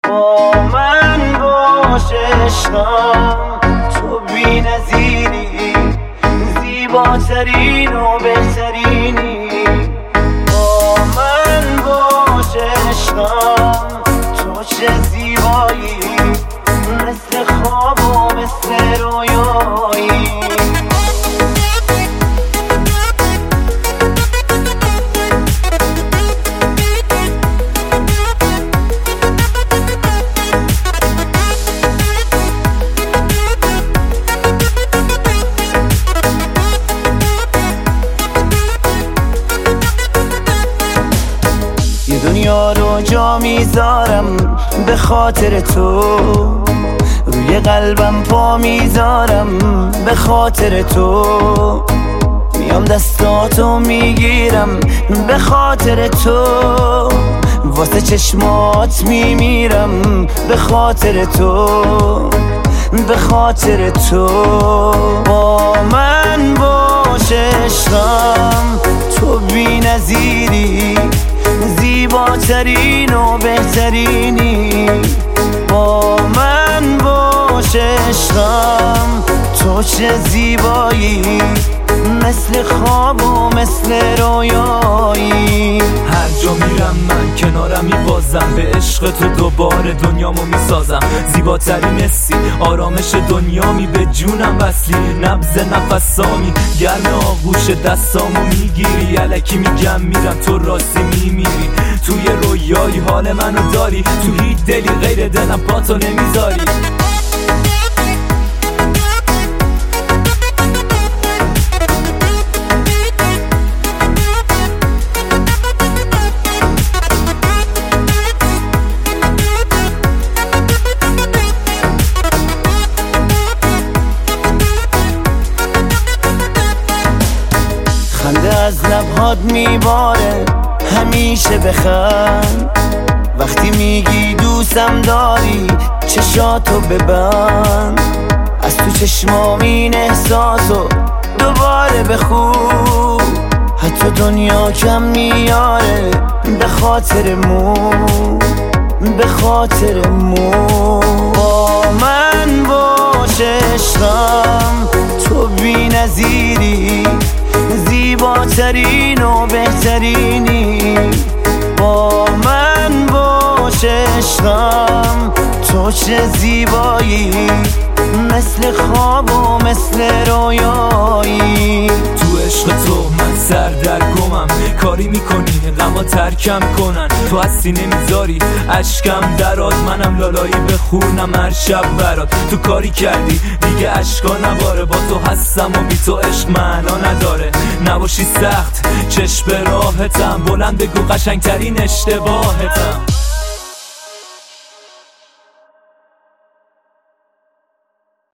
با من باش عشقم، تو بی نظیری، زیباترین و بهترینی. با من باش عشقم، تو چه زیبایی، مثل خواب و مثل رویایی. دنیا رو جا میذارم به خاطر تو، روی قلبم پا میذارم به خاطر تو، میام دستاتو میگیرم به خاطر تو، واسه چشمات میمیرم به خاطر تو، به خاطر تو. با من باش عشقم، تو بی نظیری، زیباترین و بهترینی. با من باش عشقم، تو چه زیبایی، مثل خواب و مثل رویایی. هر جا میرم من کنارم میبازم، به عشق تو دوباره دنیامو میسازم. زیباترین حسی، آرامش دنیامی، به جونم وصلی، نبض نفسامی، گرم آغوش دستامو میگیری. الکی میگم میرم، تو راستی میمیری. توی رویایی حال منو داری، تو هیچ دلی غیر دلم پاتو نمیذاری. خنده از لبهات میباره، همیشه بخند. وقتی میگی دوستم داری، چشاتو ببند. از تو چشمام این احساسو دوباره بخون. حتی دنیا کم میاره به خاطر مو، به خاطر مو. با من باش عشقم، تو بی نظیری، زیباترین و بهترینی. با من باش عشقم، تو چه زیبایی، مثل خواب و مثل رویایی. تو عشق تو من سردرگمم، کاری میکنی غما ترکم کنن. تو هستی نمیذاری اشکم دراد، منم لالایی بخونم هر شب برات. تو کاری کردی دیگه اشکا نباره، با تو هستم و بی تو عشق معنا نداره. نباشی سخت چشم به راحتم، بلند بگو قشنگترین اشتباهتم.